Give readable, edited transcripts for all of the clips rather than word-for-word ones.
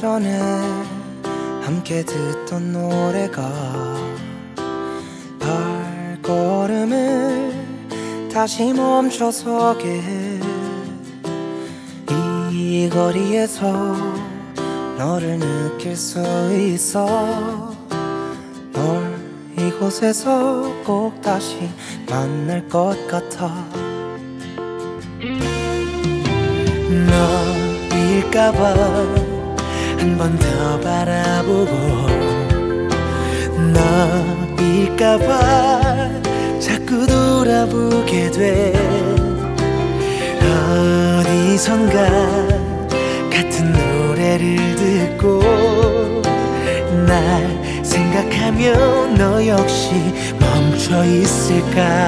오래전에 함께 듣던 노래가 발걸음을 다시 멈춰서게 해. 이 거리에서 너를 느낄 수 있어. 널 이곳에서 꼭 다시 만날 것 같아. 너일까봐 한 번 더 바라보고, 너일까봐 자꾸 돌아보게 돼. 어디선가 같은 노래를 듣고 날 생각하며 너 역시 멈춰 있을까.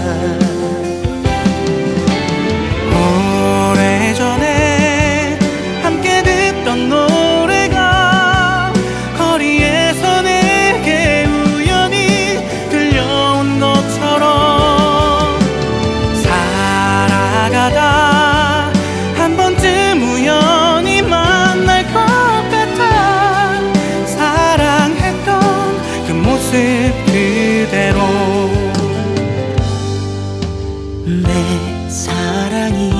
오래전에 함께 듣던 노래가 거리에서 내게 우연히 들려온 것처럼 살아가다 한 번쯤 우연히 만날 것 같아. 사랑했던 그 모습 그대로. 내 사랑이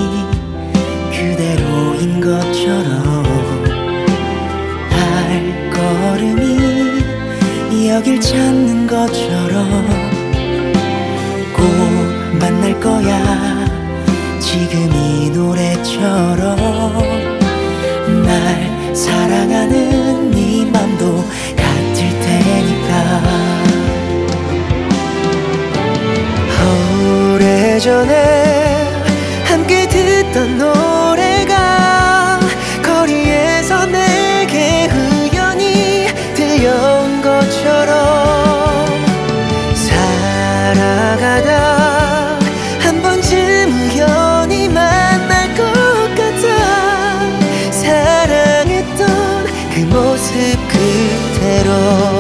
그대로인 것처럼 발걸음이 여길 찾는 것처럼 꼭 만날 거야. 지금 이 노래처럼 날 사랑하는 네 맘도 같을 테니까. 오래전에 함께 듣던 노래가 거리에서 내게 우연히 들려온 것처럼 살아가다 한 번쯤 우연히 만날 것 같아. 사랑했던 그 모습 그대로.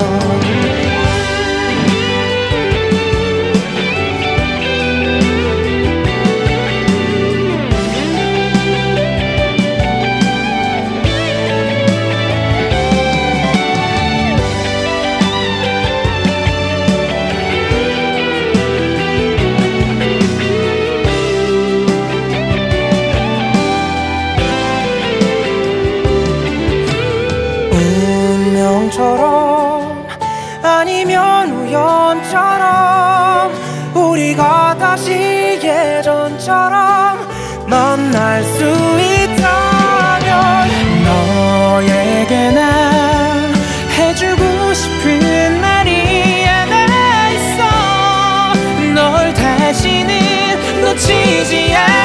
운명처럼 아니면 우연처럼 우리가 다시 예전처럼 만날 수 있다면 너에게 난 해주고 싶은 말이 하나 있어. 널 다시는 놓치지 않아.